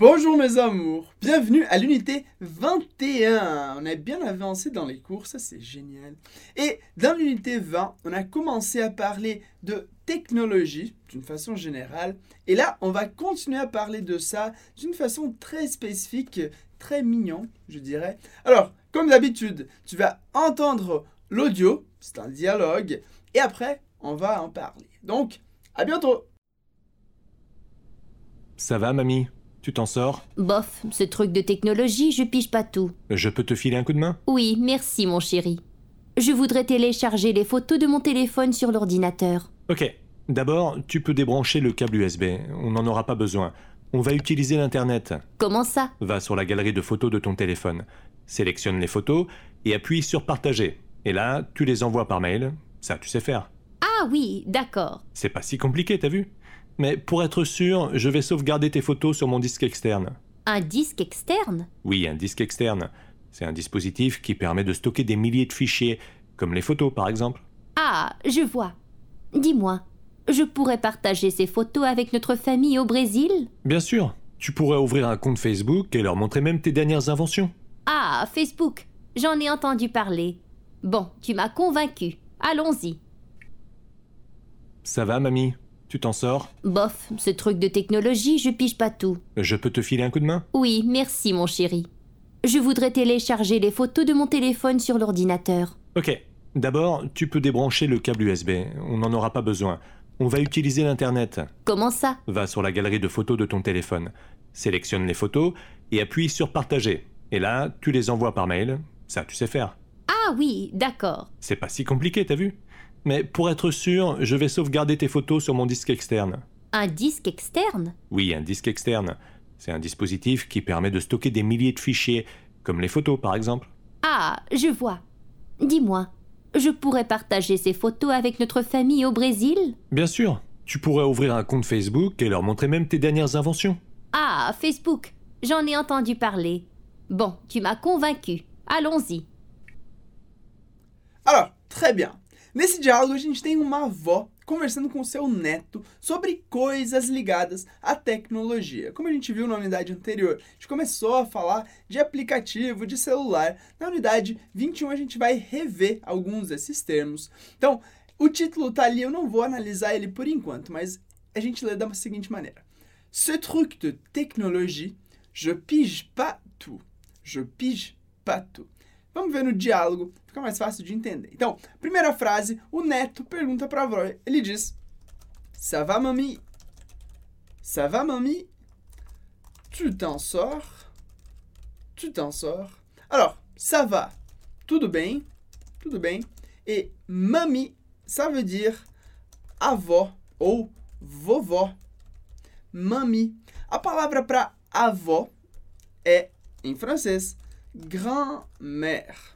Bonjour mes amours, bienvenue à l'unité 21. On est bien avancé dans les cours, ça c'est génial. Et dans l'unité 20, on a commencé à parler de technologie d'une façon générale. Et là, on va continuer à parler de ça d'une façon très spécifique, très mignon, je dirais. Alors, comme d'habitude, tu vas entendre l'audio, c'est un dialogue, et après, on va en parler. Donc, à bientôt. Ça va, mamie? Tu t'en sors? Bof, ce truc de technologie, je pige pas tout. Je peux te filer un coup de main? Oui, merci mon chéri. Je voudrais télécharger les photos de mon téléphone sur l'ordinateur. Ok. D'abord, tu peux débrancher le câble USB. On n'en aura pas besoin. On va utiliser l'Internet. Comment ça? Va sur la galerie de photos de ton téléphone. Sélectionne les photos et appuie sur Partager. Et là, tu les envoies par mail. Ça, tu sais faire. Ah oui, d'accord. C'est pas si compliqué, t'as vu? Mais pour être sûr, je vais sauvegarder tes photos sur mon disque externe. Un disque externe? Oui, un disque externe. C'est un dispositif qui permet de stocker des milliers de fichiers, comme les photos par exemple. Ah, je vois. Dis-moi, je pourrais partager ces photos avec notre famille au Brésil? Bien sûr, tu pourrais ouvrir un compte Facebook et leur montrer même tes dernières inventions. Ah, Facebook, j'en ai entendu parler. Bon, tu m'as convaincu. Allons-y. Ça va, mamie? Tu t'en sors? Bof, ce truc de technologie, je pige pas tout. Je peux te filer un coup de main? Oui, merci mon chéri. Je voudrais télécharger les photos de mon téléphone sur l'ordinateur. Ok. D'abord, tu peux débrancher le câble USB. On n'en aura pas besoin. On va utiliser l'Internet. Comment ça? Va sur la galerie de photos de ton téléphone. Sélectionne les photos et appuie sur Partager. Et là, tu les envoies par mail. Ça, tu sais faire. Ah oui, d'accord. C'est pas si compliqué, t'as vu? Mais pour être sûr, je vais sauvegarder tes photos sur mon disque externe. Un disque externe? Oui, un disque externe. C'est un dispositif qui permet de stocker des milliers de fichiers, comme les photos par exemple. Ah, je vois. Dis-moi, je pourrais partager ces photos avec notre famille au Brésil? Bien sûr, tu pourrais ouvrir un compte Facebook et leur montrer même tes dernières inventions. Ah, Facebook, j'en ai entendu parler. Bon, tu m'as convaincu. Allons-y. Alors, très bien. Nesse diálogo, a gente tem uma avó conversando com seu neto sobre coisas ligadas à tecnologia. Como a gente viu na unidade anterior, a gente começou a falar de aplicativo, de celular. Na unidade 21, a gente vai rever alguns desses termos. Então, o título tá ali, eu não vou analisar ele por enquanto, mas a gente lê da seguinte maneira. Ce truc de technologie, je pige pas tout. Je pige pas tout. Vamos ver no diálogo, fica mais fácil de entender. Então, primeira frase, o neto pergunta para a avó. Ele diz, ça va, mamie? Ça va, mamie? Tu t'en sors? Tu t'en sors? Alors, ça va, tudo bem? Tudo bem. E mamie, ça veut dire avó ou vovó. Mamie. A palavra para avó é, em francês, grand-mère.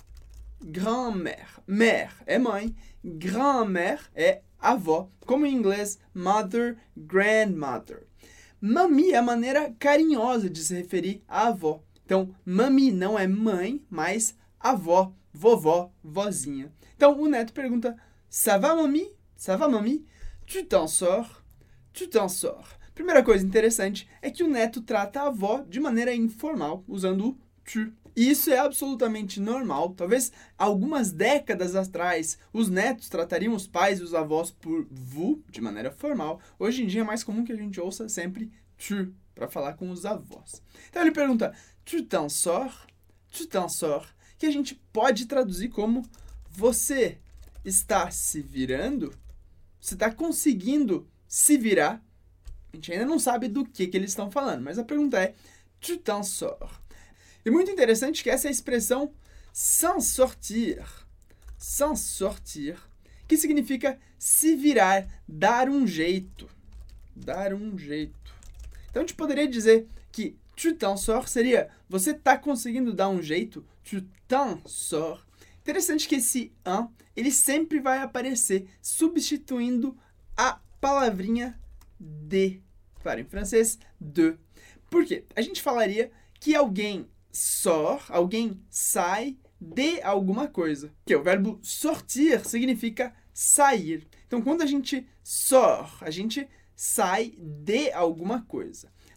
Grand-mère. Mère é mãe. Grand-mère é avó. Como em inglês, mother, grandmother. Mami é a maneira carinhosa de se referir à avó. Então, mami não é mãe, mas avó, vovó, vozinha. Então, o neto pergunta, ça va, mami? Ça va, mami? Tu t'en sors? Tu t'en sors? Primeira coisa interessante é que o neto trata a avó de maneira informal, usando o tu. E isso é absolutamente normal. Talvez algumas décadas atrás, os netos tratariam os pais e os avós por vous, de maneira formal. Hoje em dia é mais comum que a gente ouça sempre tu, para falar com os avós. Então ele pergunta, tu t'en sors? Tu t'en sors? Que a gente pode traduzir como, você está se virando? Você está conseguindo se virar? A gente ainda não sabe do que eles estão falando, mas a pergunta é, tu t'en sors? E muito interessante que essa é a expressão s'en sortir. S'en sortir, que significa se virar, dar um jeito. Dar um jeito. Então a gente poderia dizer que tu t'en sors seria você está conseguindo dar um jeito, tu t'en sors. Interessante que esse un, ele sempre vai aparecer substituindo a palavrinha de. Claro, em francês, de. Por quê? A gente falaria que alguém sort, alguém sai de alguma coisa. Que o verbo sortir significa sair. Então, quando a gente sort, a gente sai de alguma coisa.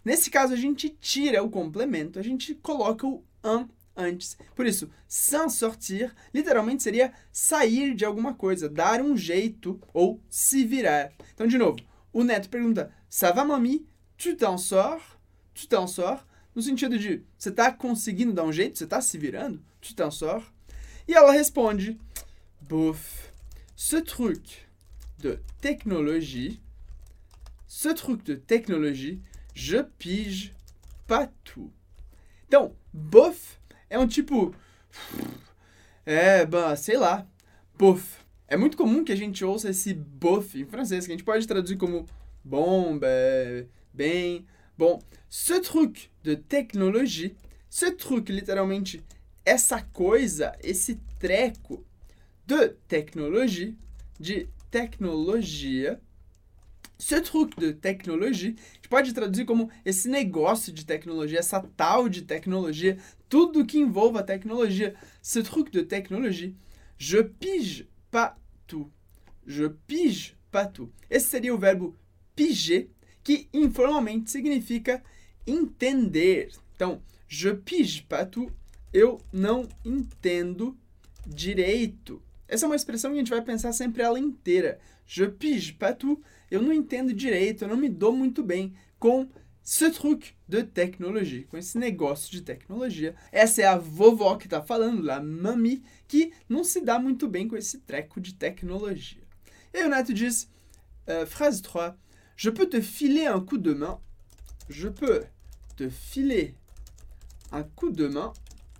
Nesse caso, a gente tira o complemento, a gente coloca o un antes. Por isso, s'en sortir, literalmente seria sair de alguma coisa, dar um jeito ou se virar. Então, de novo, o Neto pergunta, ça va, mamie? Tu t'en sors? Tu t'en sors? No sentido de, você está conseguindo dar um jeito? Você está se virando? Tu t'en sors? E ela responde, bof, ce truc de technologie, je pige pas tout. Então, bof é um tipo, sei lá, bof. É muito comum que a gente ouça esse bof em francês, que a gente pode traduzir como bom, bem, bom. Ce truc de technologie, ce truc, literalmente, essa coisa, esse treco de technologie, de tecnologia. Ce truc de technologie, a gente pode traduzir como esse negócio de tecnologia, essa tal de tecnologia, tudo que envolva a tecnologia. Ce truc de technologie, je pige pas tout. Je pige pas tout. Esse seria o verbo piger, que informalmente significa entender. Então, je pige pas tout, eu não entendo direito. Essa é uma expressão que a gente vai pensar sempre ela inteira. Je pige pas tout, eu não entendo direito, eu não me dou muito bem com ce truc de technologie, com esse negócio de tecnologia. Essa é a vovó que está falando, la mamie, que não se dá muito bem com esse treco de tecnologia. E aí o Neto diz, phrase 3, je peux te filer un coup de main. Je peux te filer un coup de main.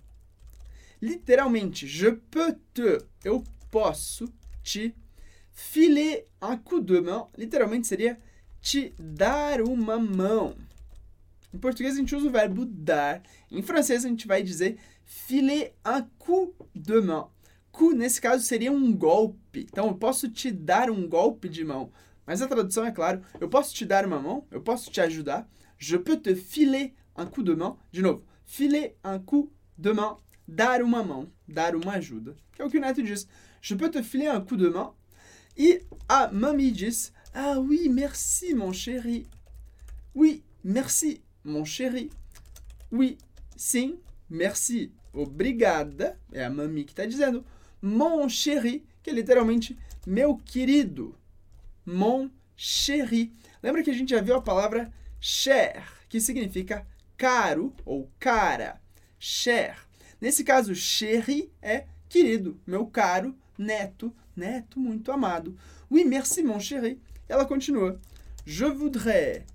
Literalmente, je peux te, eu posso te, filer un coup de main, literalmente seria te dar uma mão. Em português a gente usa o verbo dar, em francês a gente vai dizer filer un coup de main. Coup, nesse caso, seria um golpe. Então, eu posso te dar um golpe de mão. Mas a tradução é claro, eu posso te dar uma mão, eu posso te ajudar. Je peux te filer un coup de main. De novo, filer un coup de main. Dar uma mão, dar uma ajuda. Que é o que o Neto diz. Je peux te filer un coup de main. E a mamie diz, ah oui, merci mon chéri. Oui, merci mon chéri. Oui, sim, merci, obrigada. É a mamie que está dizendo. Mon chéri, que é literalmente meu querido. Mon chéri. Lembra que a gente já viu a palavra cher, que significa caro ou cara. Cher. Nesse caso, chéri é querido, meu caro neto, neto muito amado. Oui, merci mon chéri. Ela continua. Je voudrais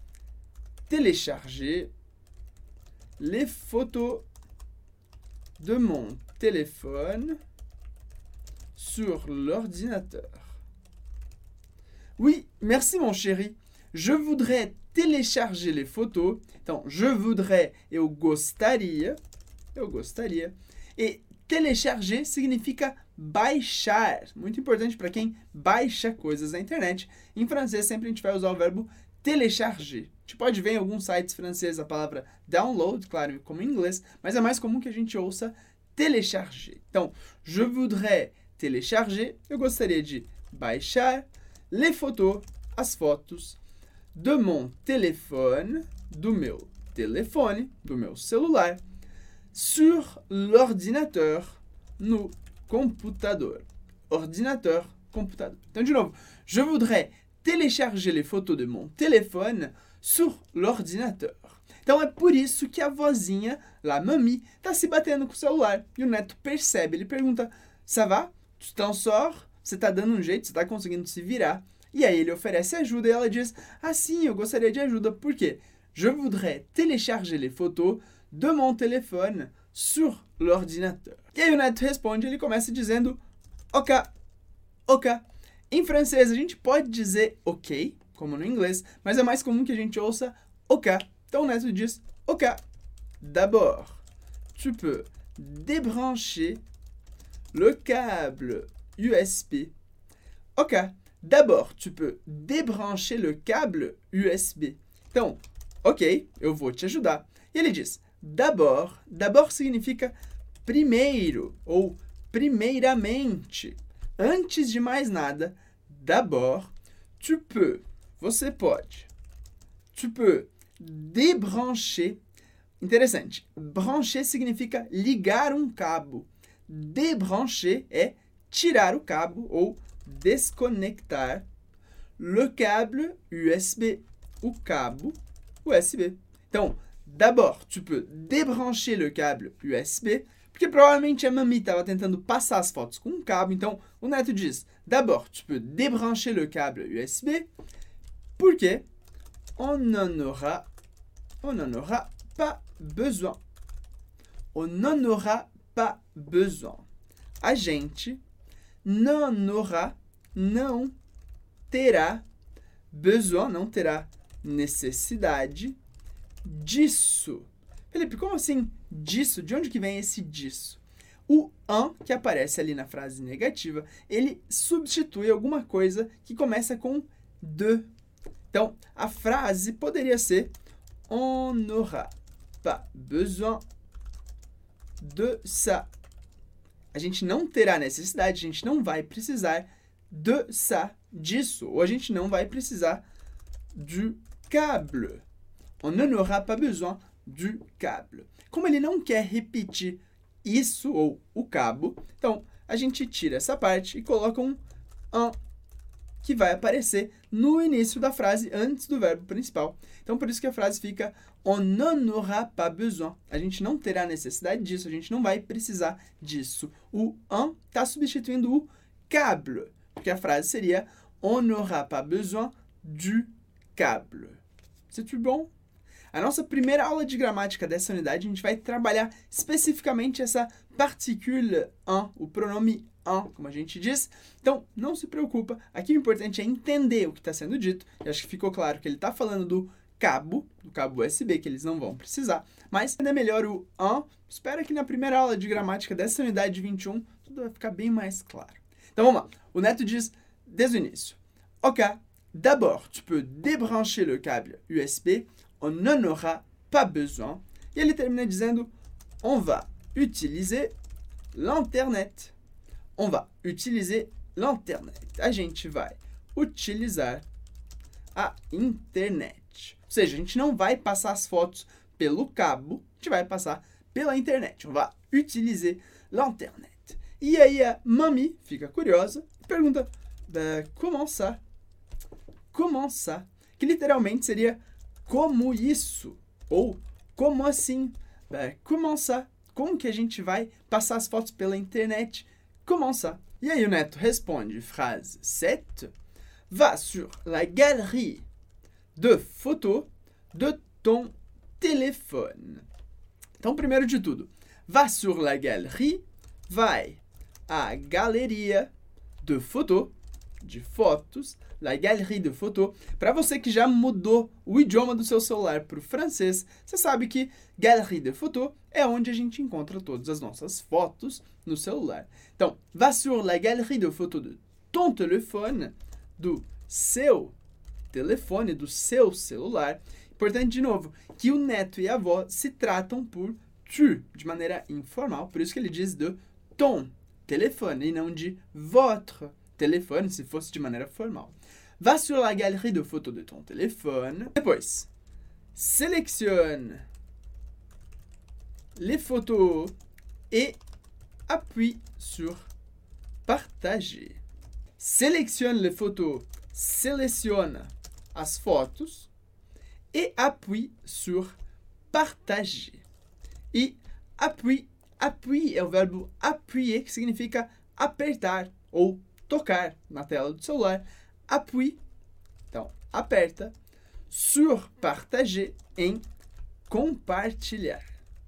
télécharger les photos de mon téléphone sur l'ordinateur. Oui, merci mon chéri. Je voudrais télécharger les photos. Então, je voudrais, eu gostaria. Eu gostaria. E télécharger significa baixar. Muito importante para quem baixa coisas na internet. Em francês, sempre a gente vai usar o verbo télécharger. A gente pode ver em alguns sites franceses a palavra download, claro, como em inglês, mas é mais comum que a gente ouça télécharger. Então, je voudrais télécharger, eu gostaria de baixar, les photos, as fotos, de mon téléphone, do meu telefone, do meu celular, sur l'ordinateur, no computador. Ordinateur, computador. Então, de novo, je voudrais télécharger les photos de mon téléphone sur l'ordinateur. Então, é por isso que a vozinha, la mamie, está se batendo com o celular. E o Neto percebe, ele pergunta, ça va? Tu t'en sors? Você está dando um jeito, você está conseguindo se virar? E aí ele oferece ajuda e ela diz, ah sim, eu gostaria de ajuda. Por quê? Je voudrais télécharger les photos de mon téléphone sur l'ordinateur. E aí o Neto responde, ele começa dizendo, ok, ok. Em francês a gente pode dizer ok, como no inglês, mas é mais comum que a gente ouça ok. Então o Neto diz, ok. D'abord, tu peux débrancher le câble USB. Ok. D'abord, tu peux débrancher le câble USB. Então, ok, eu vou te ajudar. E ele diz, d'abord. D'abord significa primeiro ou primeiramente. Antes de mais nada, d'abord, tu peux, você pode. Tu peux débrancher. Interessante. Brancher significa ligar um cabo. Débrancher é tirar o cabo ou desconectar le câble USB. O cabo USB. Então, d'abord, tu peux débrancher le câble USB, porque provavelmente a Mami estava tentando passar as fotos com um cabo. Então, o Neto diz, d'abord, tu peux débrancher le câble USB, porque on n'en aura pas besoin. On n'en aura pas besoin. A gente não terá besoin, não terá necessidade disso. Felipe, como assim disso? De onde que vem esse disso? O un, que aparece ali na frase negativa, ele substitui alguma coisa que começa com de. Então, a frase poderia ser on n'aura pas besoin de ça. A gente não terá necessidade, a gente não vai precisar de ça, disso. Ou a gente não vai precisar du câble. On n'aura pas besoin du câble. Como ele não quer repetir isso ou o cabo, então a gente tira essa parte e coloca um que vai aparecer no início da frase, antes do verbo principal. Então, por isso que a frase fica on n'en aura pas besoin. A gente não terá necessidade disso, a gente não vai precisar disso. O un está substituindo o câble, porque a frase seria on n'aura pas besoin du câble. C'est tout bon? A nossa primeira aula de gramática dessa unidade, a gente vai trabalhar especificamente essa partícula un, o pronome un, como a gente diz. Então, não se preocupa. Aqui o importante é entender o que está sendo dito. Eu acho que ficou claro que ele está falando do cabo USB, que eles não vão precisar. Mas, ainda melhor o un. Espero que na primeira aula de gramática dessa unidade 21, tudo vai ficar bem mais claro. Então, vamos lá. O Neto diz desde o início. Ok, d'abord, tu peux débrancher le câble USB. On n'en aura pas besoin. E ele termina dizendo, on va utiliser l'internet. On va utiliser l'internet. A gente vai utilizar a internet. Ou seja, a gente não vai passar as fotos pelo cabo, a gente vai passar pela internet. On va utiliser l'internet. E aí a Mami fica curiosa e pergunta, comment ça? Comment ça? Que literalmente seria como isso? Ou como assim? Comment ça? Como que a gente vai passar as fotos pela internet? Comment ça? E aí o Neto responde, frase 7. Va sur la galerie de photos de ton téléphone. Então, primeiro de tudo, va sur la galerie, vai à galeria de photos, de fotos, la galerie de photos. Para você que já mudou o idioma do seu celular para o francês, você sabe que galerie de photos é onde a gente encontra todas as nossas fotos no celular. Então, va sur la galerie de photos de ton téléphone, do seu telefone, do seu celular. Importante, de novo, que o Neto e a avó se tratam por tu, de maneira informal. Por isso que ele diz de ton téléphone e não de votre téléphone, se fosse de maneira formal. Va sur la galerie de photos de ton téléphone. Depois, sélectionne les photos et appuie sur partager. Sélectionne les photos, seleciona as fotos e appuie sur partager. E appuie é o verbo appuyer, que significa apertar ou tocar na tela do celular. Appuie, então, aperta. Sur partager, em compartilhar.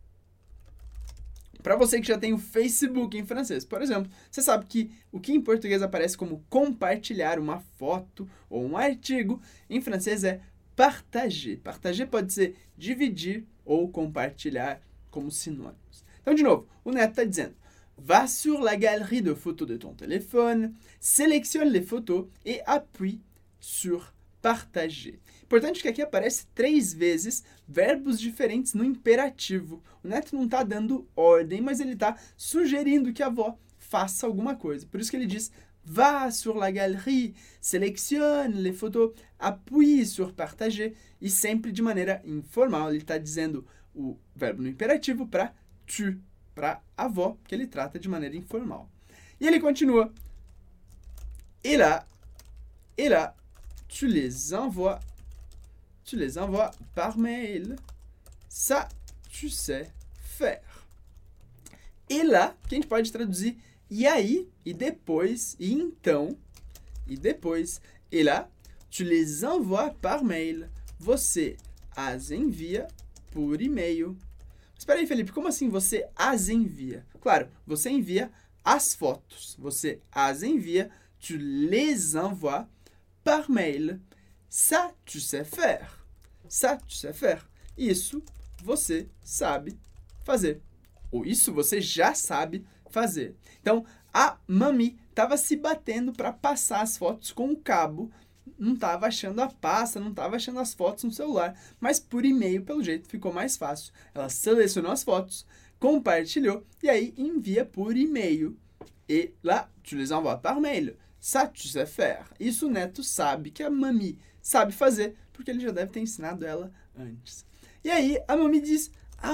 Para você que já tem o Facebook em francês, por exemplo, você sabe que o que em português aparece como compartilhar uma foto ou um artigo, em francês é partager. Partager pode ser dividir ou compartilhar como sinônimos. Então, de novo, o Neto está dizendo, va sur la galerie de photos de ton téléphone, sélectionne les photos et appuie sur partager. Importante que aqui aparece 3 vezes verbos diferentes no imperativo. O Neto não está dando ordem, mas ele está sugerindo que a avó faça alguma coisa. Por isso que ele diz, va sur la galerie, selecione les photos, appuie sur partager e sempre de maneira informal. Ele está dizendo o verbo no imperativo para tu, para avó, que ele trata de maneira informal. E ele continua. Et là, tu les envoies par mail. Ça, tu sais faire. E lá, que a gente pode traduzir e aí, e depois, e então, e depois. E lá, tu les envoies par mail. Você as envia por e-mail. Espera aí, Felipe, como assim você as envia? Claro, você envia as fotos. Você as envia, tu les envoies par mail. Ça, tu sais faire. Ça, tu sais faire. Isso você sabe fazer. Ou isso você já sabe fazer. Então, a mami estava se batendo para passar as fotos com o cabo. Não estava achando a pasta, não estava achando as fotos no celular. Mas por e-mail, pelo jeito, ficou mais fácil. Ela selecionou as fotos, compartilhou e aí envia por e-mail. E lá, tu les envoies par mail. Ça, tu sais faire. Isso o Neto sabe que a mami sabe fazer, porque ele já deve ter ensinado ela antes. E aí, a mami diz, ah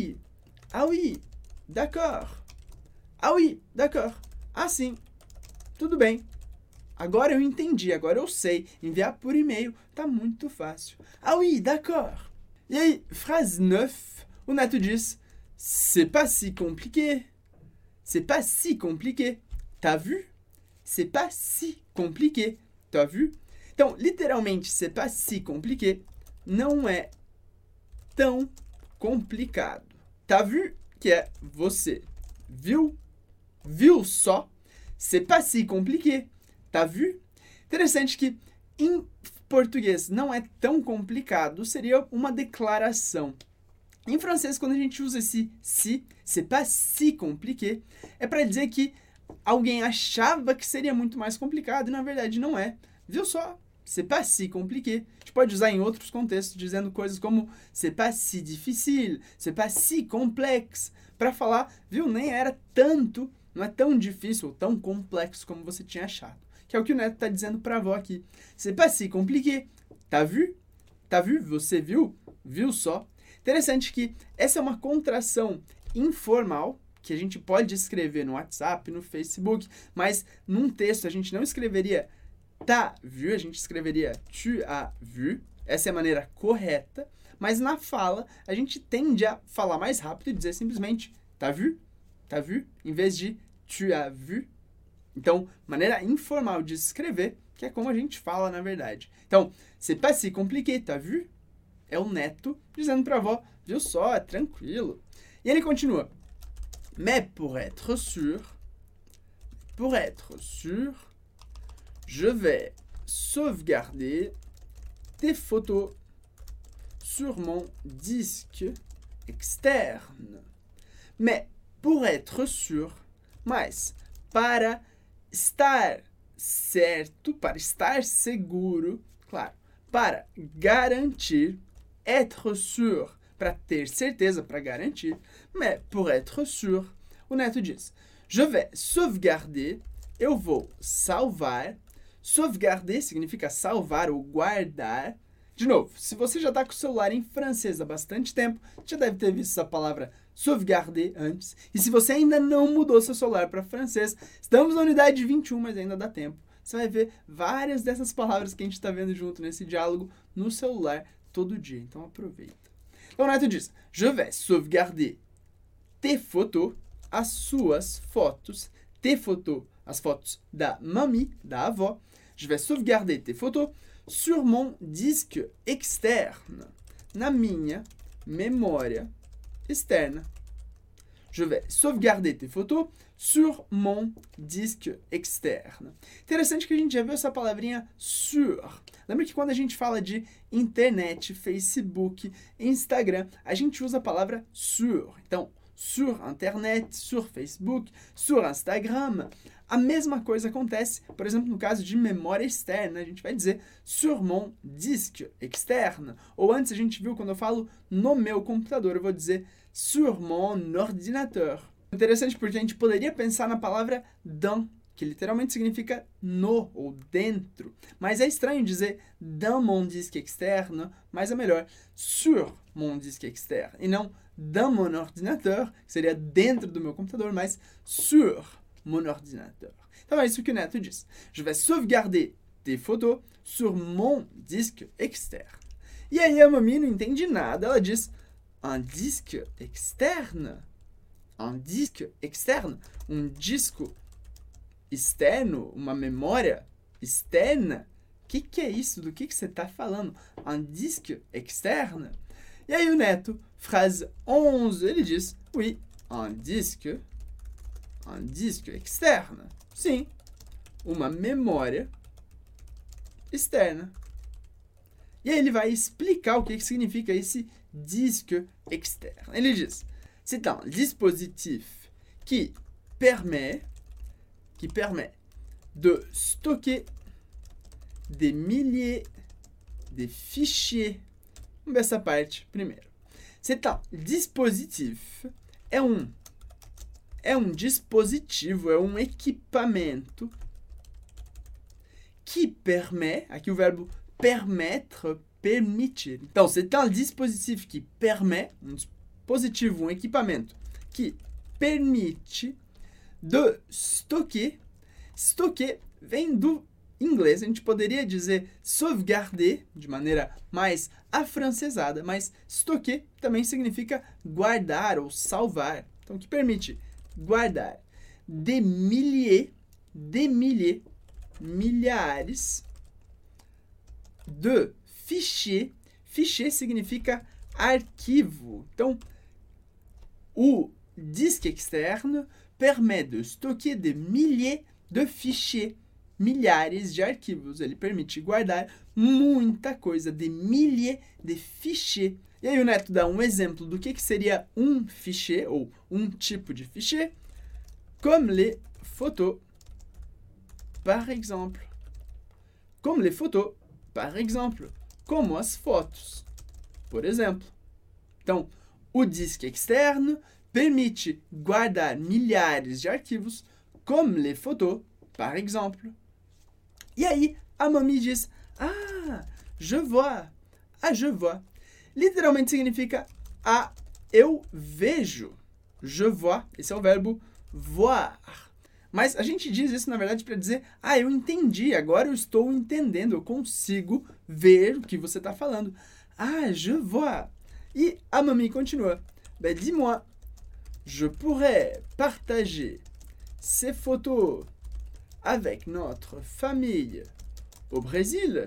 oui, d'accord. Ah oui, d'accord. Ah sim, tudo bem. Agora eu entendi, agora eu sei. Enviar por e-mail tá muito fácil. Ah oui, d'accord. E aí, frase 9, o Neto diz, c'est pas si compliqué. C'est pas si compliqué. T'as vu? C'est pas si compliqué. T'as vu? Então, literalmente, c'est pas si compliqué não é tão complicado. T'as vu? Que é você viu? Viu só? C'est pas si compliqué. T'as vu? Interessante que em português não é tão complicado, seria uma declaração. Em francês, quando a gente usa esse si, c'est pas si compliqué, é para dizer que alguém achava que seria muito mais complicado e na verdade não é. Viu só? C'est pas si compliqué. A gente pode usar em outros contextos, dizendo coisas como c'est pas si difficile, c'est pas si complexe, para falar, viu, nem era tanto, não é tão difícil ou tão complexo como você tinha achado. Que é o que o Neto está dizendo para a avó aqui. C'est pas si compliqué. T'as vu? T'as vu? Você viu? Viu só? Interessante que essa é uma contração informal que a gente pode escrever no WhatsApp, no Facebook, mas num texto a gente não escreveria t'as vu, a gente escreveria tu as vu. Essa é a maneira correta, mas na fala a gente tende a falar mais rápido e dizer simplesmente t'as vu? T'as vu? Em vez de tu as vu. Então, maneira informal de escrever, que é como a gente fala na verdade. Então, c'est pas si compliqué, t'as vu? É o Neto dizendo para a avó, viu só, é tranquilo. E ele continua. Mais pour être sûr, je vais sauvegarder tes photos sur mon disque externe. Mais pour être sûr, mas para estar certo, para estar seguro, claro, para garantir, être sûr, para ter certeza, para garantir, mais pour être sûr, o Neto diz, je vais sauvegarder, eu vou salvar, sauvegarder significa salvar ou guardar. De novo, se você já está com o celular em francês há bastante tempo, já deve ter visto essa palavra sauvegarder antes. E se você ainda não mudou seu celular para francês, estamos na unidade 21, mas ainda dá tempo. Você vai ver várias dessas palavras que a gente está vendo junto nesse diálogo no celular todo dia. Então aproveita. Então o Neto diz, je vais sauvegarder tes photos, as suas fotos, tes photos, as fotos da mami, da avó. Je vais sauvegarder tes photos sur mon disque externe, na minha memória externa. Je vais sauvegarder tes photos sur mon disque externe. Interessante que a gente já viu essa palavrinha sur. Lembra que quando a gente fala de internet, Facebook, Instagram, a gente usa a palavra sur. Então, sur internet, sur Facebook, sur Instagram. A mesma coisa acontece, por exemplo, no caso de memória externa, a gente vai dizer sur mon disque externe. Ou antes a gente viu quando eu falo no meu computador, eu vou dizer sur mon ordinateur. Interessante porque a gente poderia pensar na palavra dans, que literalmente significa no ou dentro. Mas é estranho dizer dans mon disque externe, mas é melhor sur mon disque externe. E não dans mon ordinateur, que seria dentro do meu computador, mas sur mon ordinateur. Então é isso que o Neto diz. Je vais sauvegarder des photos sur mon disque externe. E aí a Mami não entende nada. Ela diz, un disque externe? Un disque externe? Um disco externo? Uma memória externa? O que é isso? Do que você está falando? Un disque externe? E aí o Neto, frase 11, ele diz, oui, un disque externe. Sim, uma memória externa. E aí ele vai explicar o que significa esse disque externe. Ele diz, c'est un dispositif qui permet de stocker des milliers de fichiers. Vamos ver essa parte primeiro. C'est un dispositif, é um dispositivo, é um equipamento que permet, aqui o verbo permettre, permitir. Então, c'est un dispositif qui permet, um dispositivo, um equipamento que permite de stocker. Stocker vem do inglês, a gente poderia dizer sauvegarder de maneira mais afrancesada, mas stocker também significa guardar ou salvar. Então, que permite guardar des milliers, milhares de fichiers. Fichier significa arquivo. Então, o disque externe permet de stocker des milliers de fichiers, milhares de arquivos. Ele permite guardar muita coisa, des milliers de fichiers. E aí o Neto dá um exemplo do que seria um fichier, ou um tipo de fichier, comme les photos, par exemple. Comme les photos, par exemple. Como as fotos, por exemplo. Então, o disque externe permite guardar milhares de arquivos, comme les photos, par exemple. E aí, a Mami diz, ah, je vois. Ah, je vois. Literalmente significa, ah, eu vejo. Je vois, esse é o verbo voir. Mas a gente diz isso, na verdade, para dizer, ah, eu entendi, agora eu estou entendendo, eu consigo ver o que você está falando. Ah, je vois. E a Mami continua, ben, dis-moi, je pourrais partager ces photos avec notre famille au Brésil?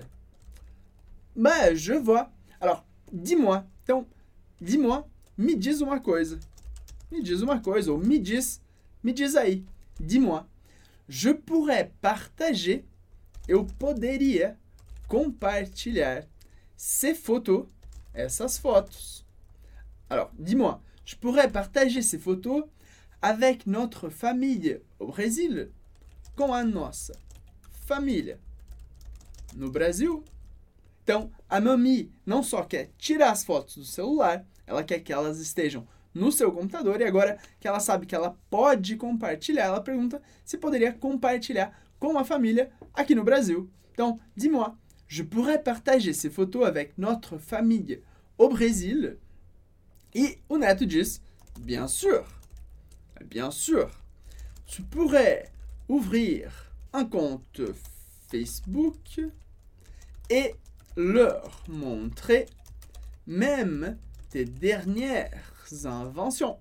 Ben, je vois. Alors, dis-moi. Então, dis-moi, me diz uma coisa. Me diz uma coisa, ou me diz aí. Dis-moi. Je pourrais partager, eu poderia compartilhar ces photos, essas fotos. Alors, dis-moi, je pourrais partager ces photos avec notre famille au Brésil, com a nossa família no Brasil. Então, a Mami não só quer tirar as fotos do celular, ela quer que elas estejam no seu computador, e agora que ela sabe que ela pode compartilhar, ela pergunta se poderia compartilhar com a família aqui no Brasil. Então, dis-moi, je pourrais partager ces photos avec notre famille au Brésil? E o Neto diz, bien sûr, bien sûr, tu pourrais ouvrir un compte Facebook et leur montrer même tes dernières inventions.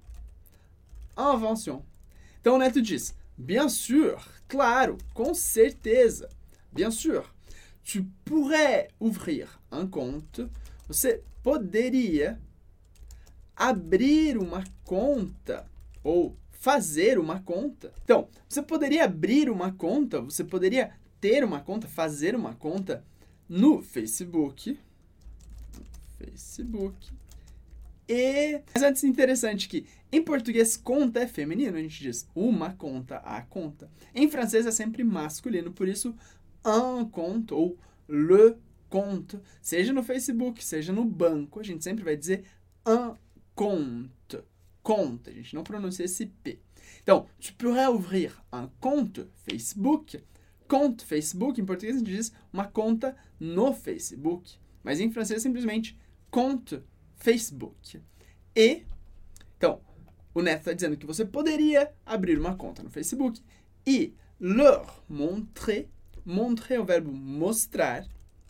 Então o Neto diz, bien sûr, claro, com certeza, bien sûr, tu pourrais ouvrir un compte, você poderia abrir uma conta ou fazer uma conta. Então, você poderia abrir uma conta, você poderia ter uma conta, fazer uma conta no Facebook. E, mas antes, interessante que em português conta é feminino, a gente diz uma conta, a conta. Em francês é sempre masculino, por isso un compte ou le compte, seja no Facebook, seja no banco, a gente sempre vai dizer un compte. Conta, a gente não pronuncia esse P. Então, tu pourrais ouvrir un compte Facebook. Compte Facebook, em português a gente diz uma conta no Facebook. Mas em francês, simplesmente, compte Facebook. E, então, o Neto está dizendo que você poderia abrir uma conta no Facebook e leur montrer. Montrer é o verbo mostrar.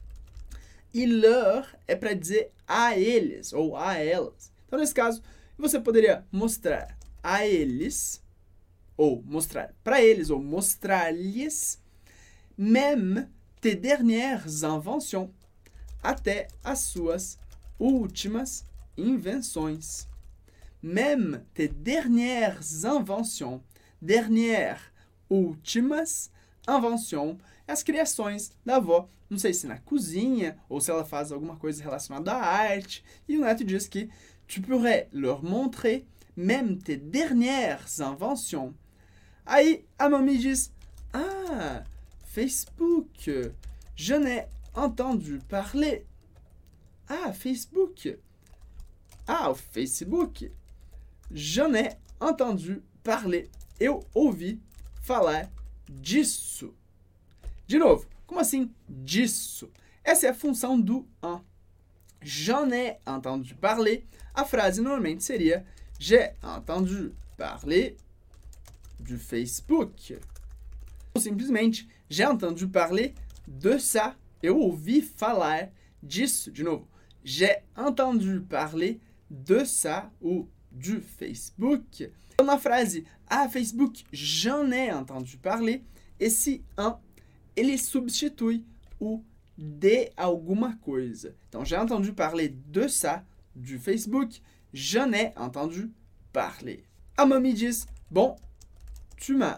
E leur é para dizer a eles ou a elas. Então, nesse caso, você poderia mostrar a eles, ou mostrar para eles, ou mostrar-lhes, même tes dernières inventions, até as suas últimas invenções. Même tes dernières inventions. Dernière, últimas, invention, as criações da avó. Não sei se na cozinha, ou se ela faz alguma coisa relacionada à arte. E o Neto diz que tu pourrais leur montrer même tes dernières inventions. Aí a mamie diz, ah, Facebook, je n'ai entendu parler. Ah, Facebook. Ah, o Facebook. J'en ai entendu parler. Eu ouvi falar disso. De novo, como assim disso? Essa é a função do en. J'en ai entendu parler. A frase normalmente seria j'ai entendu parler du Facebook. Ou simplesmente j'ai entendu parler de ça. Eu ouvi falar disso. De novo, j'ai entendu parler de ça ou du Facebook. Então, na frase ah, Facebook, j'en ai entendu parler, esse en, ele substitui o de alguma coisa. Então, j'ai entendu parler de ça, du Facebook, j'en ai entendu parler. A mamie diz, bon, tu m'as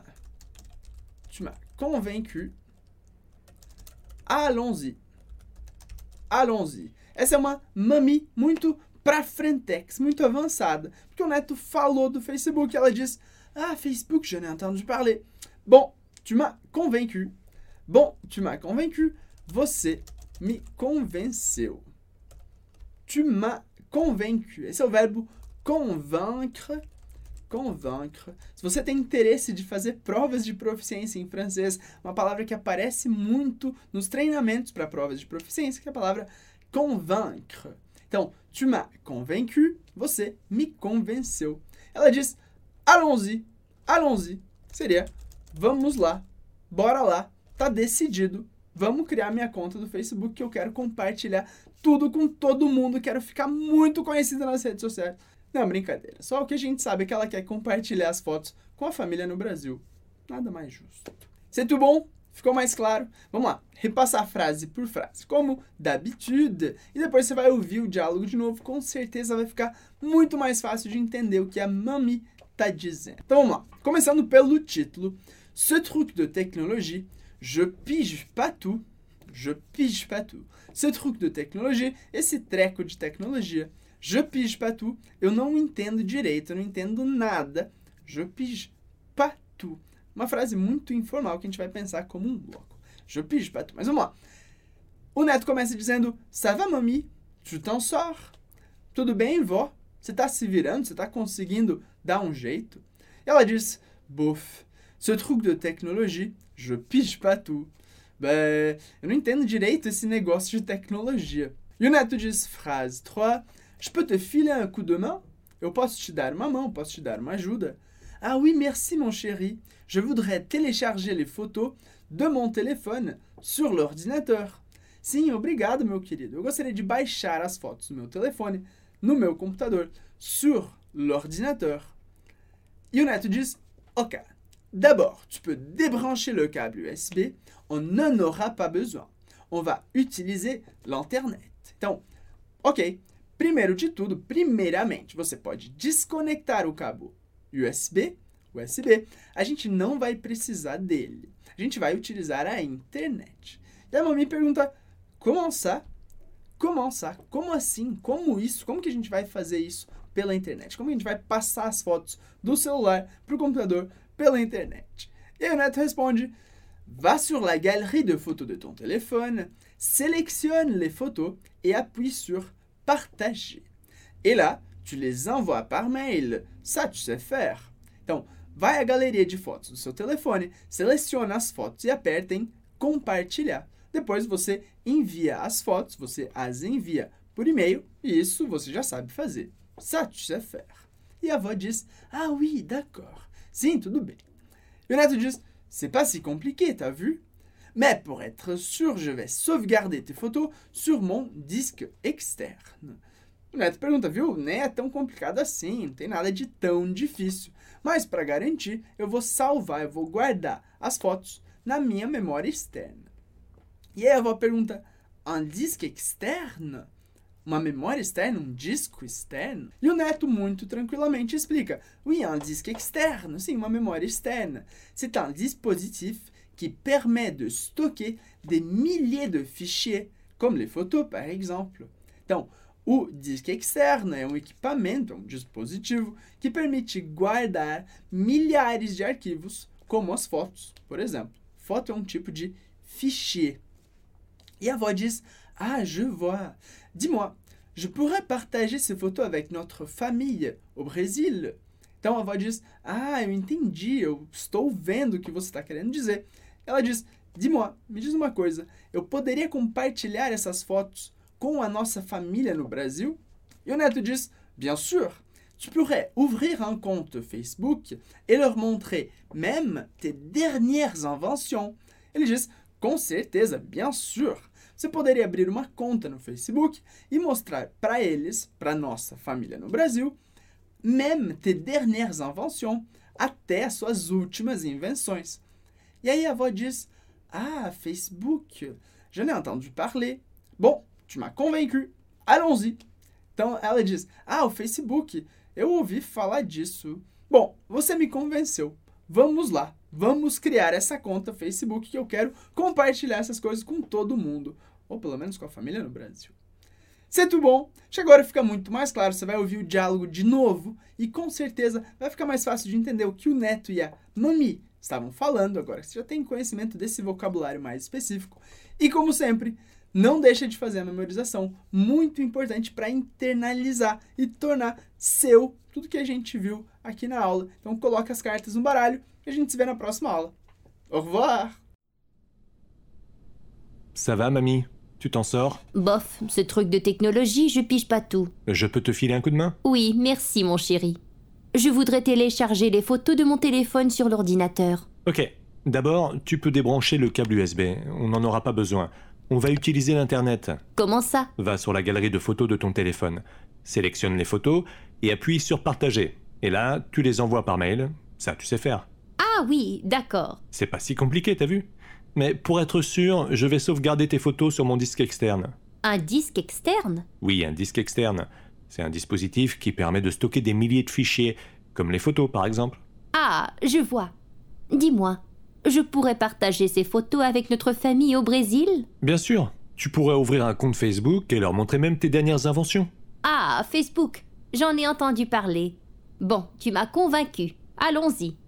convaincu, allons-y. Allons-y. Essa é uma mamie muito pra frentex, muito avançada. Porque o Neto falou do Facebook. Ela diz, ah, Facebook, je n'ai entendu parler. Bon, tu m'as convaincu. Bon, tu m'as convaincu. Você me convenceu. Tu m'as convaincu. Esse é o verbo convaincre. Convaincre. Se você tem interesse de fazer provas de proficiência em francês, uma palavra que aparece muito nos treinamentos para provas de proficiência, que é a palavra convaincre. Então, tu m'as convaincu, você me convenceu. Ela diz, allons-y, allons-y. Seria, vamos lá, bora lá, tá decidido. Vamos criar minha conta do Facebook que eu quero compartilhar tudo com todo mundo. Quero ficar muito conhecida nas redes sociais. Não, brincadeira. Só o que a gente sabe é que ela quer compartilhar as fotos com a família no Brasil. Nada mais justo. C'est tout bom? Ficou mais claro? Vamos lá. Repassar frase por frase. Como d'habitude. E depois você vai ouvir o diálogo de novo. Com certeza vai ficar muito mais fácil de entender o que a mamie tá dizendo. Então vamos lá. Começando pelo título. Ce truc de technologie, je pige pas tout. Je pige pas tout. Ce truc de technologie, esse treco de tecnologia. Je pige pas tout. Eu não entendo direito, eu não entendo nada. Je pige pas tout. Uma frase muito informal que a gente vai pensar como um bloco. Je pige pas tout. Mas vamos lá. O Neto começa dizendo, ça va, mamie? Tu t'en sors? Tudo bem, vó? Você tá se virando? Você tá conseguindo dar um jeito? E ela diz, bof, ce truc de technologie, je pige pas tout. Ben, eu não entendo direito esse negócio de tecnologia. E o Neto diz, frase 3, je peux te filer un coup de main? Eu posso te dar uma mão, posso te dar uma ajuda? Ah oui, merci mon chéri. Je voudrais télécharger les photos de mon téléphone sur l'ordinateur. Sim, obrigado, meu querido. Eu gostaria de baixar as fotos do meu telefone no meu computador, sur l'ordinateur. E o Neto diz, ok. D'abord, tu peux débrancher le câble USB. On n'en aura pas besoin. On va utiliser l'internet. Então, ok. Primeiro de tudo, primeiramente, você pode desconectar o cabo USB. A gente não vai precisar dele. A gente vai utilizar a internet. E a mamãe pergunta, comment ça? Comment ça? Como assim? Como isso? Como que a gente vai fazer isso pela internet? Como a gente vai passar as fotos do celular para o computador pela internet? E aí o Neto responde, va sur la galerie de photos de ton téléphone, sélectionne les photos et appuie sur partager. Et là, tu les envoies par mail. Ça, tu sais faire. Então, vai à galeria de fotos do seu telefone, selecione as fotos e aperte em compartilhar. Depois você envia as fotos, você as envia por e-mail e isso você já sabe fazer. Ça, tu sais faire. E a avó diz, ah oui, d'accord. Sim, tudo bem. E o neto diz, c'est pas si compliqué, t'as vu? Mais pour être sûr, je vais sauvegarder tes photos sur mon disque externe. O neto pergunta, viu? Nem é tão complicado assim, não tem nada de tão difícil. Mas para garantir, eu vou salvar, eu vou guardar as fotos na minha memória externa. E aí a avó pergunta, un disque externe? Uma memória externa, um disco externo? E o neto muito tranquilamente explica, oui, un disque externe, sim, uma memória externa. C'est un dispositif qui permet de stocker des milliers de fichiers, comme les photos, par exemple. Então, o disque externo é um equipamento, um dispositivo que permite guardar milhares de arquivos, como as fotos, por exemplo. Foto é um tipo de fichier. E a avó diz, ah, je vois. Dis-moi, je pourrais partager ces photos avec notre famille au Brésil? Então a avó diz, ah, eu entendi, eu estou vendo o que você está querendo dizer. Ela diz, dis-moi, me diz uma coisa, eu poderia compartilhar essas fotos com a nossa família no Brasil? E o neto diz, bien sûr, tu pourrais ouvrir un compte Facebook et leur montrer même tes dernières inventions. Ele diz, com certeza, bien sûr. Você poderia abrir uma conta no Facebook e mostrar para eles, para nossa família no Brasil, même tes dernières inventions, até as suas últimas invenções. E aí a avó diz, ah, Facebook, je n'ai entendu parler. Bon, tu m'as convaincu, allons-y. Então ela diz, ah, o Facebook, eu ouvi falar disso. Bom, você me convenceu. Vamos lá, vamos criar essa conta Facebook que eu quero compartilhar essas coisas com todo mundo. Ou pelo menos com a família no Brasil. C'est tout bom? Acho que agora fica muito mais claro, você vai ouvir o diálogo de novo e com certeza vai ficar mais fácil de entender o que o neto e a mami estavam falando agora. Você já tem conhecimento desse vocabulário mais específico. E como sempre, não deixa de fazer a memorização, muito importante para internalizar e tornar seu tudo que a gente viu aqui na aula. Então coloque as cartas no baralho e a gente se vê na próxima aula. Au revoir! Ça va, mamie? Tu t'en sors? Bof, ce truc de technologie, je pige pas tout. Je peux te filer un coup de main? Oui, merci mon chéri. Je voudrais télécharger les photos de mon téléphone sur l'ordinateur. Ok. D'abord, tu peux débrancher le câble USB. On n'en aura pas besoin. On va utiliser l'Internet. Comment ça? Va sur la galerie de photos de ton téléphone. Sélectionne les photos et appuie sur Partager. Et là, tu les envoies par mail. Ça, tu sais faire. Ah oui, d'accord. C'est pas si compliqué, t'as vu? Mais pour être sûr, je vais sauvegarder tes photos sur mon disque externe. Un disque externe? Oui, un disque externe. C'est un dispositif qui permet de stocker des milliers de fichiers, comme les photos par exemple. Ah, je vois. Dis-moi, je pourrais partager ces photos avec notre famille au Brésil? Bien sûr, tu pourrais ouvrir un compte Facebook et leur montrer même tes dernières inventions. Ah, Facebook, j'en ai entendu parler. Bon, tu m'as convaincu. Allons-y.